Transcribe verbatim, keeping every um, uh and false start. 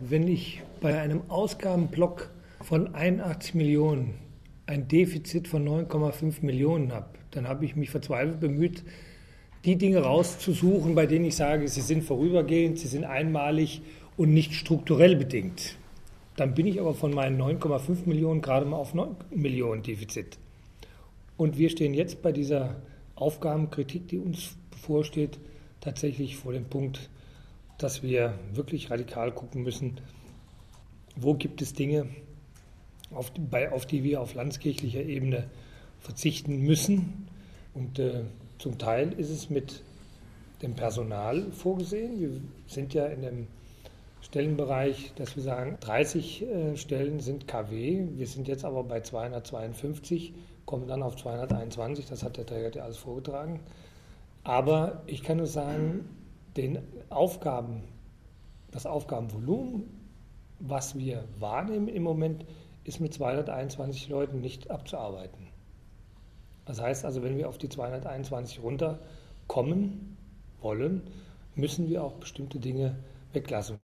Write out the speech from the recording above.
Wenn ich bei einem Ausgabenblock von einundachtzig Millionen ein Defizit von neun Komma fünf Millionen habe, dann habe ich mich verzweifelt bemüht, die Dinge rauszusuchen, bei denen ich sage, sie sind vorübergehend, sie sind einmalig und nicht strukturell bedingt. Dann bin ich aber von meinen neun Komma fünf Millionen gerade mal auf neun Millionen Defizit. Und wir stehen jetzt bei dieser Aufgabenkritik, die uns bevorsteht, tatsächlich vor dem Punkt, dass wir wirklich radikal gucken müssen, wo gibt es Dinge, auf die, bei, auf die wir auf landeskirchlicher Ebene verzichten müssen. Und äh, zum Teil ist es mit dem Personal vorgesehen. Wir sind ja in dem Stellenbereich, dass wir sagen, dreißig äh, Stellen sind K W. Wir sind jetzt aber bei zweihundertzweiundfünfzig, kommen dann auf zweihunderteinundzwanzig. Das hat der Träger ja alles vorgetragen. Aber ich kann nur sagen, den Aufgaben, das Aufgabenvolumen, was wir wahrnehmen im Moment, ist mit zweihunderteinundzwanzig Leuten nicht abzuarbeiten. Das heißt also, wenn wir auf die zweihunderteinundzwanzig runterkommen wollen, müssen wir auch bestimmte Dinge weglassen.